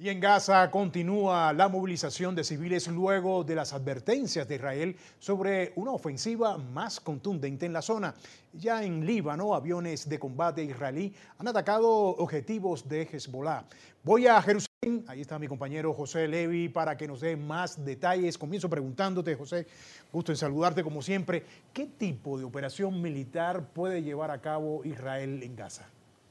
Y en Gaza continúa la movilización de civiles luego de las advertencias de Israel sobre una ofensiva más contundente en la zona. Ya en Líbano, aviones de combate israelí han atacado objetivos de Hezbollah. Voy a Jerusalén, ahí está mi compañero José Levi para que nos dé más detalles. Comienzo preguntándote, José, gusto en saludarte como siempre. ¿Qué tipo de operación militar puede llevar a cabo Israel en Gaza?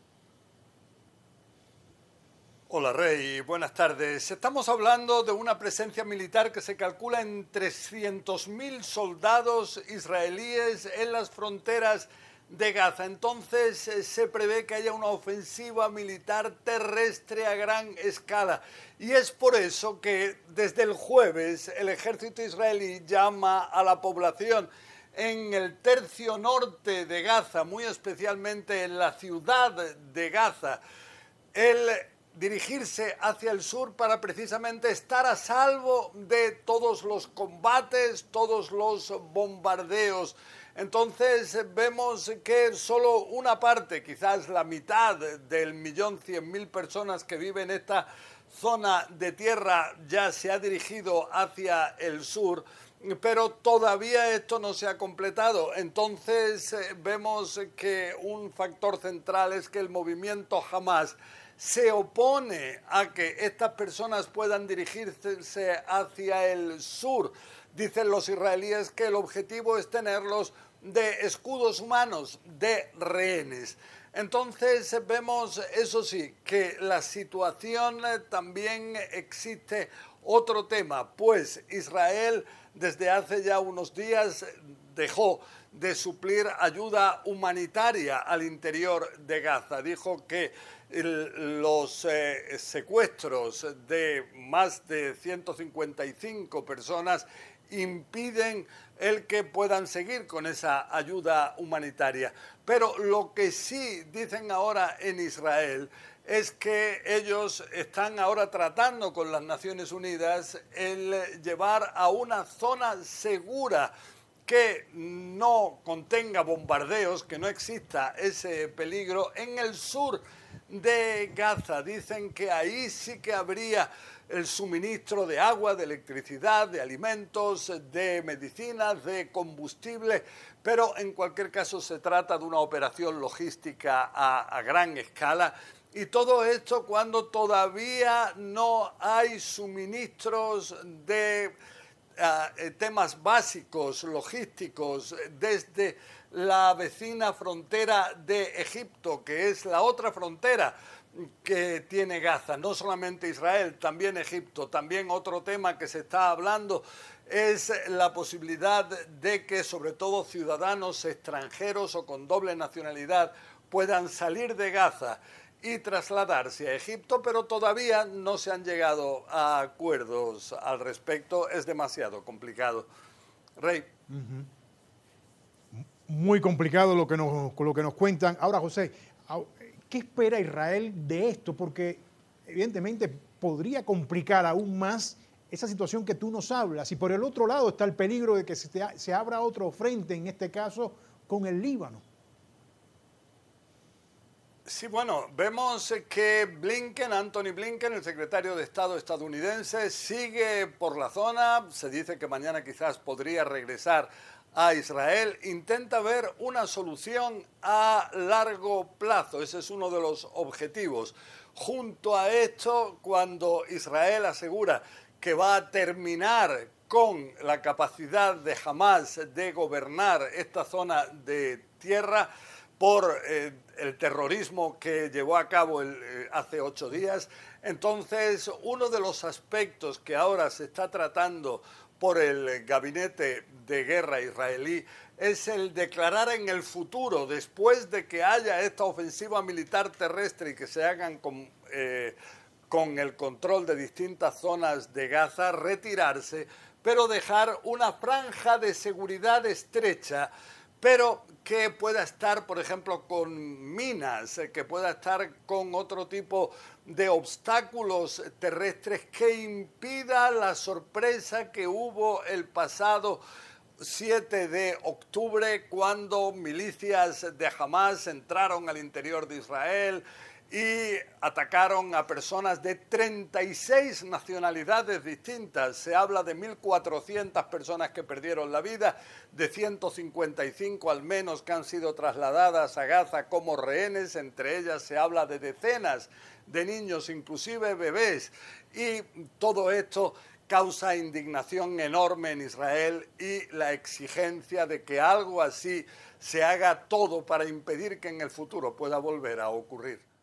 Hola Rey, buenas tardes. Estamos hablando de una presencia militar que se calcula en 300.000 soldados israelíes en las fronteras de Gaza. Entonces se prevé que haya una ofensiva militar terrestre a gran escala. Y es por eso que desde el jueves el ejército israelí llama a la población en el tercio norte de Gaza, muy especialmente en la ciudad de Gaza, dirigirse hacia el sur para precisamente estar a salvo de todos los combates, todos los bombardeos. Entonces vemos que solo una parte, quizás la mitad del 1.100.000 personas que viven en esta zona de tierra ya se ha dirigido hacia el sur, pero todavía esto no se ha completado. Entonces vemos que un factor central es que el movimiento Hamas se opone a que estas personas puedan dirigirse hacia el sur. Dicen los israelíes que el objetivo es tenerlos de escudos humanos, de rehenes. Entonces vemos, eso sí, que la situación también existe otro tema, pues Israel desde hace ya unos días dejó de suplir ayuda humanitaria al interior de Gaza. Dijo que los secuestros de más de 155 personas impiden el que puedan seguir con esa ayuda humanitaria. Pero lo que sí dicen ahora en Israel es que ellos están ahora tratando con las Naciones Unidas el llevar a una zona segura que no contenga bombardeos, que no exista ese peligro en el sur de Gaza. Dicen que ahí sí que habría el suministro de agua, de electricidad, de alimentos, de medicinas, de combustible, pero en cualquier caso se trata de una operación logística a gran escala. Y todo esto cuando todavía no hay suministros de temas básicos, logísticos, desde la vecina frontera de Egipto, que es la otra frontera que tiene Gaza, no solamente Israel, también Egipto. También otro tema que se está hablando es la posibilidad de que sobre todo ciudadanos extranjeros o con doble nacionalidad puedan salir de Gaza y trasladarse a Egipto, pero todavía no se han llegado a acuerdos al respecto. Es demasiado complicado. Rey. Muy complicado lo que nos cuentan. Ahora, José, ¿qué espera Israel de esto? Porque evidentemente podría complicar aún más esa situación que tú nos hablas. Y por el otro lado está el peligro de que se abra otro frente, en este caso con el Líbano. Sí, bueno, vemos que Anthony Blinken, el secretario de Estado estadounidense, sigue por la zona. Se dice que mañana quizás podría regresar a Israel. Intenta ver una solución a largo plazo. Ese es uno de los objetivos. Junto a esto, cuando Israel asegura que va a terminar con la capacidad de Hamas de gobernar esta zona de tierra por el terrorismo que llevó a cabo hace 8 días. Entonces, uno de los aspectos que ahora se está tratando por el gabinete de guerra israelí es el declarar en el futuro, después de que haya esta ofensiva militar terrestre y que se hagan con el control de distintas zonas de Gaza, retirarse, pero dejar una franja de seguridad estrecha, pero que pueda estar, por ejemplo, con minas, que pueda estar con otro tipo de obstáculos terrestres que impida la sorpresa que hubo el pasado 7 de octubre, cuando milicias de Hamas entraron al interior de Israel y atacaron a personas de 36 nacionalidades distintas. Se habla de 1.400 personas que perdieron la vida, de 155 al menos que han sido trasladadas a Gaza como rehenes. Entre ellas se habla de decenas de niños, inclusive bebés. Y todo esto causa indignación enorme en Israel y la exigencia de que algo así se haga todo para impedir que en el futuro pueda volver a ocurrir.